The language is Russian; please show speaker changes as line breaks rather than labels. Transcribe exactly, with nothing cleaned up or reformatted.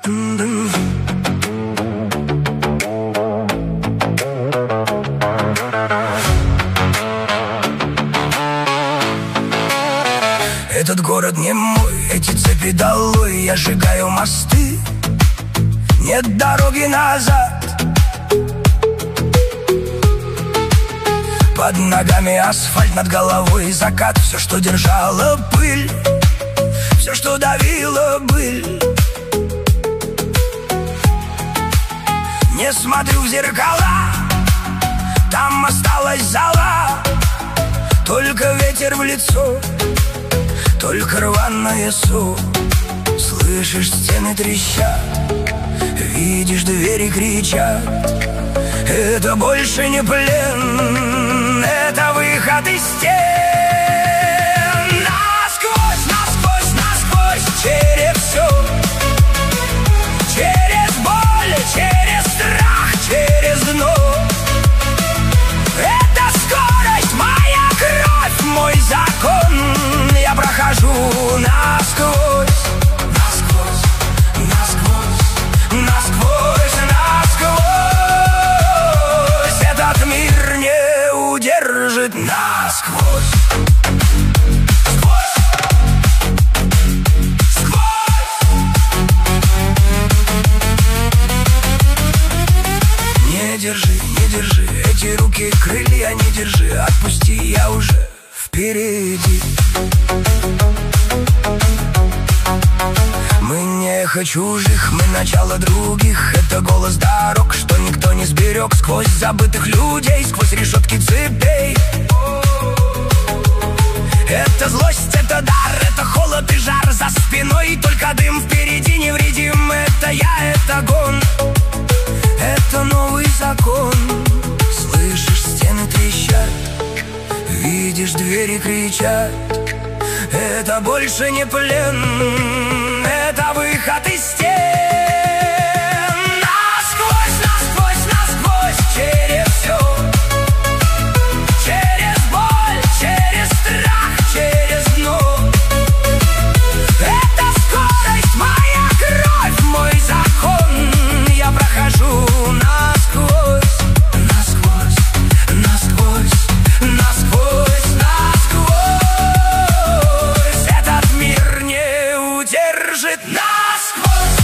Этот город не мой, эти цепи долой. Я сжигаю мосты, нет дороги назад. Под ногами асфальт, над головой закат. Все, что держало пыль, все, что давило быль. Не смотрю в зеркала, там осталась зала. Только ветер в лицо, только рваное со. Слышишь, стены трещат, видишь, двери кричат. Это больше не плен, это выход из стен. Насквозь, насквозь, насквозь, через все. Через боль, через страх, через дно. Это скорость, моя кровь, мой закон. Я прохожу насквозь. Насквозь, насквозь, насквозь, насквозь. Этот мир не удержит насквозь. Сквозь, сквозь. Не держи, не держи эти руки, крылья не держи. Отпусти, я уже впереди. Мы не эхо чужих, мы начало других. Это голос дорог, что никто не сберег. Сквозь забытых людей, сквозь решетки цепей. Это злость, это дар, это холод и жар. За спиной только дым, впереди невредим. Это я, это гон, это новый закон. Слышишь, стены трещат, видишь, двери кричат. Это больше не плен, это выход из стен. Насквозь, насквозь, насквозь, через все. Через боль, через страх, через дно. Это скорость, моя кровь, мой закон. Я прохожу насквозь. Насквозь, насквозь, насквозь, насквозь. Этот мир не удержит насквозь.